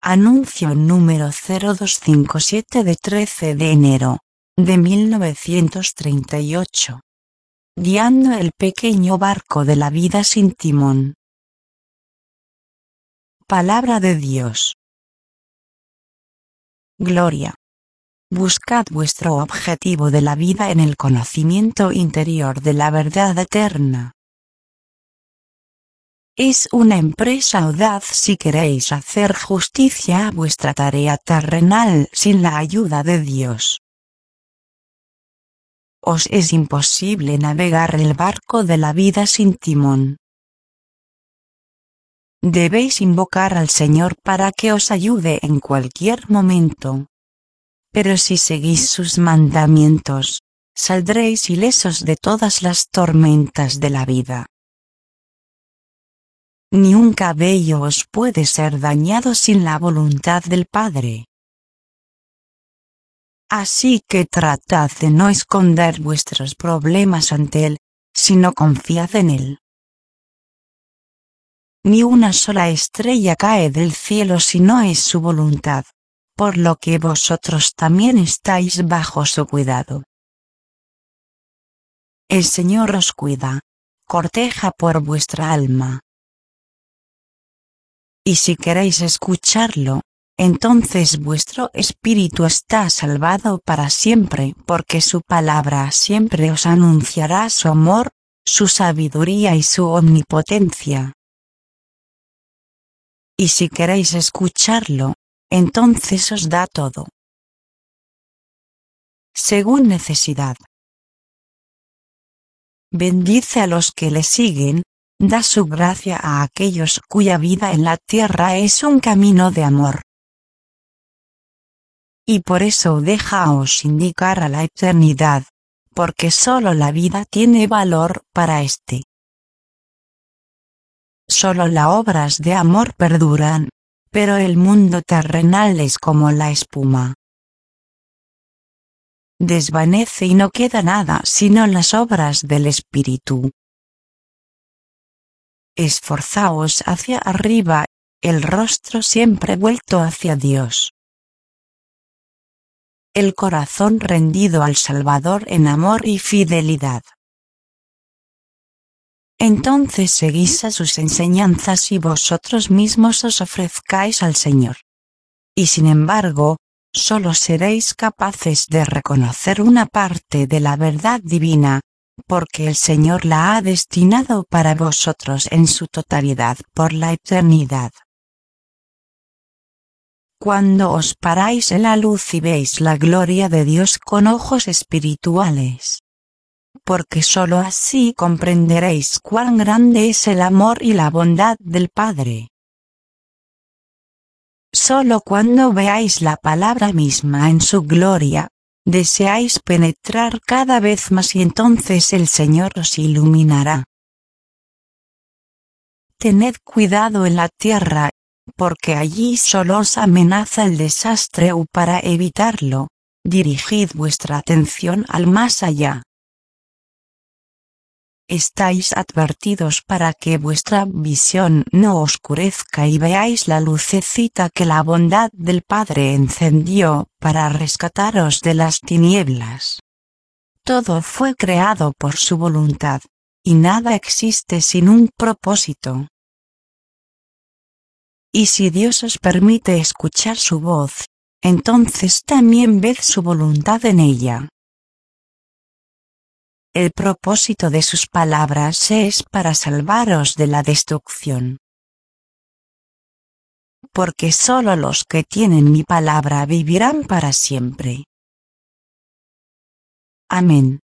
Anuncio número 0257 de 13 de enero de 1938. Guiando el pequeño barco de la vida sin timón. Palabra de Dios. Gloria. Buscad vuestro objetivo de la vida en el conocimiento interior de la verdad eterna. Es una empresa audaz si queréis hacer justicia a vuestra tarea terrenal sin la ayuda de Dios. Os es imposible navegar el barco de la vida sin timón. Debéis invocar al Señor para que os ayude en cualquier momento. Pero si seguís sus mandamientos, saldréis ilesos de todas las tormentas de la vida. Ni un cabello os puede ser dañado sin la voluntad del Padre. Así que tratad de no esconder vuestros problemas ante Él, sino confiad en Él. Ni una sola estrella cae del cielo si no es su voluntad, por lo que vosotros también estáis bajo su cuidado. El Señor os cuida, corteja por vuestra alma. Y si queréis escucharlo, entonces vuestro espíritu está salvado para siempre, porque su palabra siempre os anunciará su amor, su sabiduría y su omnipotencia. Y si queréis escucharlo, entonces os da todo, según necesidad. Bendice a los que le siguen, da su gracia a aquellos cuya vida en la tierra es un camino de amor. Y por eso dejaos indicar a la eternidad, porque solo la vida tiene valor para éste. Solo las obras de amor perduran, pero el mundo terrenal es como la espuma. Desvanece y no queda nada sino las obras del Espíritu. Esforzaos hacia arriba, el rostro siempre vuelto hacia Dios. El corazón rendido al Salvador en amor y fidelidad. Entonces seguís a sus enseñanzas y vosotros mismos os ofrezcáis al Señor. Y sin embargo, solo seréis capaces de reconocer una parte de la verdad divina, porque el Señor la ha destinado para vosotros en su totalidad por la eternidad. Cuando os paráis en la luz y veis la gloria de Dios con ojos espirituales. Porque sólo así comprenderéis cuán grande es el amor y la bondad del Padre. Sólo cuando veáis la palabra misma en su gloria, deseáis penetrar cada vez más y entonces el Señor os iluminará. Tened cuidado en la tierra, porque allí solo os amenaza el desastre y para evitarlo, dirigid vuestra atención al más allá. Estáis advertidos para que vuestra visión no oscurezca y veáis la lucecita que la bondad del Padre encendió para rescataros de las tinieblas. Todo fue creado por su voluntad, y nada existe sin un propósito. Y si Dios os permite escuchar su voz, entonces también ved su voluntad en ella. El propósito de sus palabras es para salvaros de la destrucción. Porque solo los que tienen mi palabra vivirán para siempre. Amén.